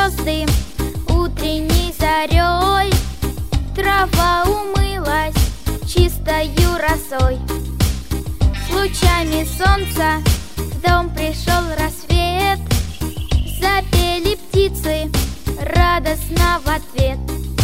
звезды утренней зарей. Трава умылась чистою росой. С лучами солнца в дом пришел рассвет. Запели птицы радостно в ответ.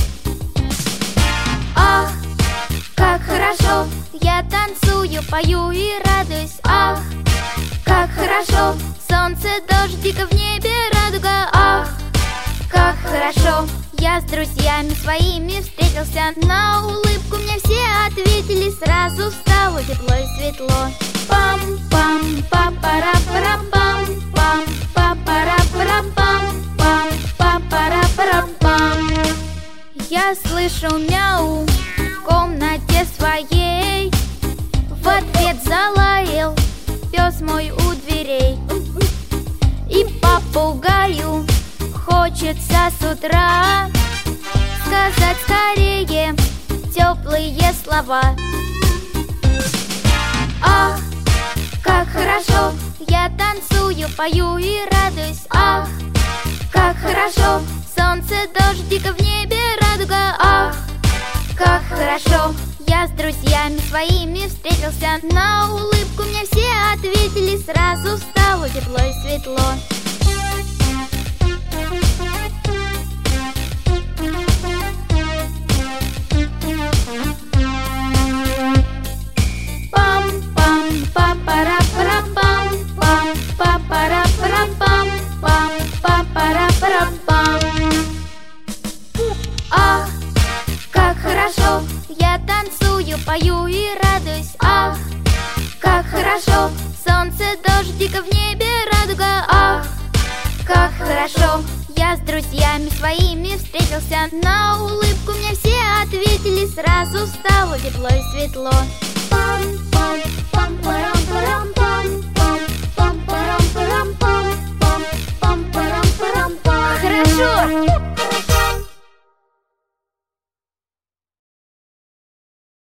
Ах, как хорошо, я танцую, пою и радуюсь. Ах, как хорошо, солнце, дождик, в небе радуга. Ах, как хорошо, я с друзьями своими встретился. На улыбку мне все ответили, сразу стало тепло и светло. Пам-пам, па-пара-пара-пам, пам, па-пара-пара-пам, пам, па-пара-пара-пам. Я слышу мяу в комнате своей. В ответ залаял пес мой у дверей. И попугаю хочется с утра сказать скорее теплые слова. Ах, как хорошо, я танцую, пою и радуюсь. Ах, как хорошо, солнце, дождик, в небе радуга. Ах, как хорошо, я с друзьями своими встретился. На улыбку мне все ответили, сразу стало тепло и светло. Пам-пам, па-пара-пара-пам, пам, па-пара-пара-пам, пам, па-пара-пара-пам. Ах, как хорошо, я танцую, пою и радуюсь. Ах, как хорошо, солнце, дождик, в небе радуга. Ах, как хорошо, я с друзьями своими встретился. На улыбку мне все ответили, сразу стало тепло и светло. Пам-пам, пам-парам-парам.